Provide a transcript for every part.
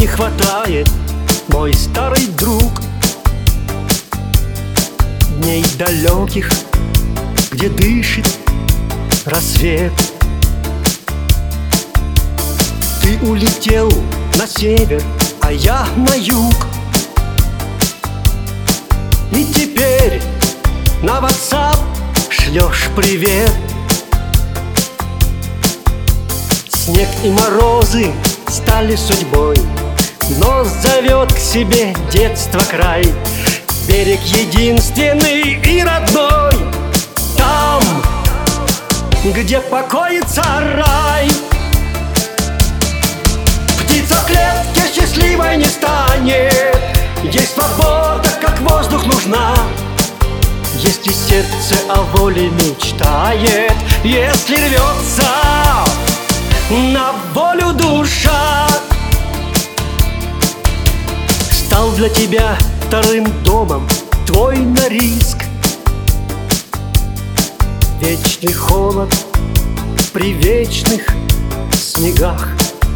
не хватает, мой старый друг. Дней далеких, где дышит рассвет. Ты улетел на север, а я на юг. И теперь на WhatsApp шлешь привет. Снег и морозы стали судьбой, но зовет к себе детство край. Берег единственный и родной, там, где покоится рай. Птица в клетке счастливой не станет, ей свобода, как воздух, нужна. Если сердце о воле мечтает, если рвется на волю душа. Стал для тебя вторым домом твой Норильск. Вечный холод при вечных снегах.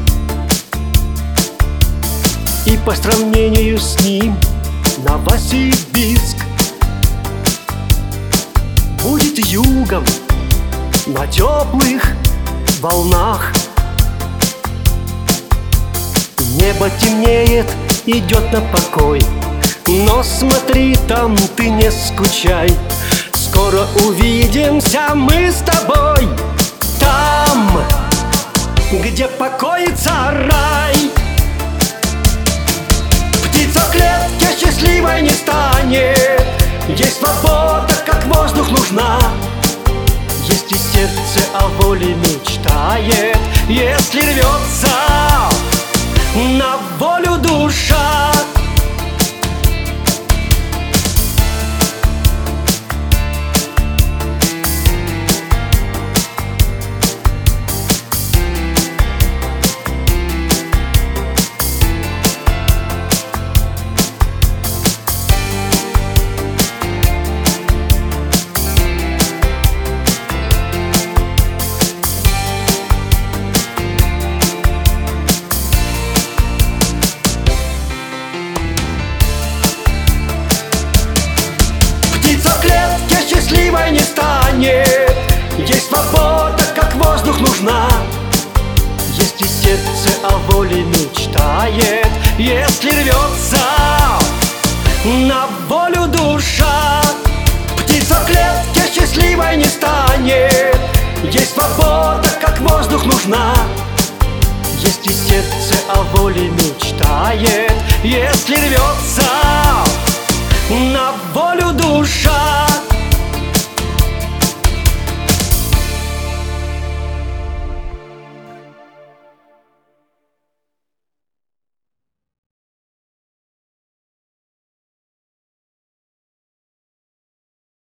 И по сравнению с ним Новосибирск будет югом на теплых волнах. Небо темнеет, идет на покой, но смотри, там ты не скучай. Скоро увидимся мы с тобой, там, где покоится рай. Птица в клетке счастливой не станет, ей свобода, как воздух, нужна. Если сердце о воле мечтает, если рвется на волю душа. Счастливой не станет, ей свобода, как воздух, нужна. Если сердце о воле мечтает, если рвется на волю душа. Птица в клетке счастливой не станет, ей свобода, как воздух, нужна. Если сердце о воле мечтает, если рвется на волю душа.